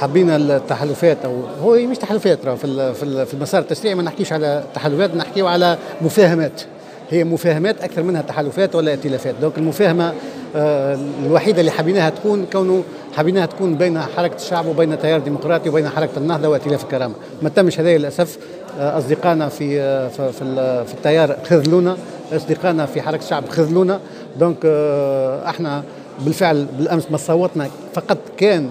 حبينا التحالفات او هو مش تحالفات في المسار التشريعي ما نحكيش على تحالفات، نحكيو على مفاهمات. هي مفاهمات اكثر منها تحالفات ولا ائتلافات. دونك المفاهمه الوحيده اللي حبيناها تكون بين حركه الشعب وبين التيار الديمقراطي وبين حركه النهضه وائتلاف الكرامه. ما تمش هذا للاسف. اصدقائنا في التيار خذلونا، اصدقائنا في حركه الشعب خذلونا. دونك احنا بالفعل بالامس ما صوتنا فقط كان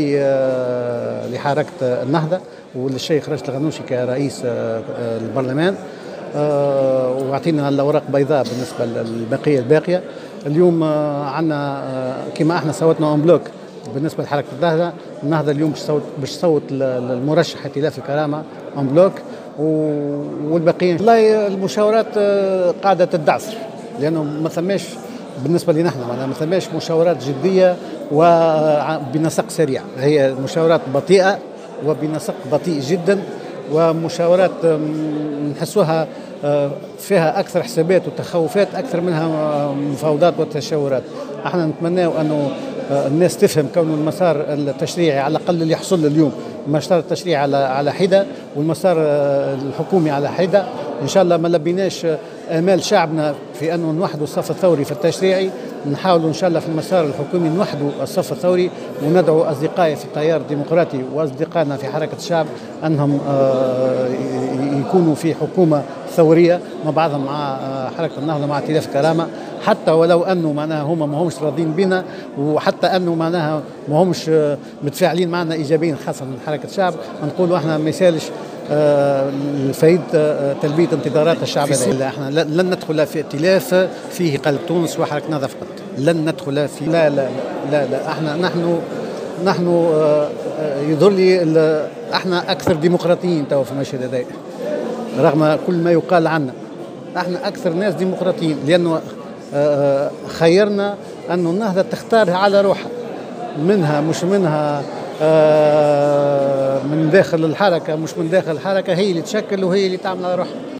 لحركه النهضه وللشيخ راشد الغنوشي كرئيس البرلمان، واعطينا الاوراق بيضاء بالنسبه للبقيه الباقيه. اليوم عندنا كما احنا صوتنا اون بلوك بالنسبه لحركه النهضه اليوم باش تصوت للمرشح ائتلاف الكرامه اون بلوك، والباقيين والله المشاورات قاعده تدعسر، لانه ما ثماش بالنسبه لنا احنا ما ثماش مشاورات جديه وبنسق سريع. هي مشاورات بطيئه وبنسق بطيء جدا، ومشاورات نحسوها فيها اكثر حسابات وتخوفات اكثر منها مفاوضات وتشاورات. احنا نتمنى انه الناس تفهم كون المسار التشريعي على الاقل اللي يحصل اليوم المسار التشريعي على حده والمسار الحكومي على حده. ان شاء الله ما لبيناش امال شعبنا في انه نوحدوا الصف الثوري في التشريعي، نحاولوا ان شاء الله في المسار الحكومي نوحدوا الصف الثوري، وندعو اصدقائي في التيار الديمقراطي واصدقائنا في حركه الشعب انهم يكونوا في حكومه ثوريه مع بعضهم، مع حركه النهضه مع ائتلاف الكرامه، حتى ولو انه معناها هما ما همش راضين بنا، وحتى انه معناها ما همش متفاعلين معنا ايجابيا خاصه من حركه الشعب. نقولوا احنا ما يسالش الفايد تلبيه انتظارات الشعب. احنا لن ندخل في ائتلاف فيه قلب تونس وحركه نهضه فقط، لن ندخل في لا احنا نحن يظهر لي احنا اكثر ديمقراطيين توا في المشهد هذا، رغم كل ما يقال عنا احنا اكثر ناس ديمقراطيين، لانه خيرنا انه النهضه تختار على روحها، منها مش منها من داخل الحركه مش من داخل الحركه، هي اللي تشكل وهي اللي تعمل على روحها.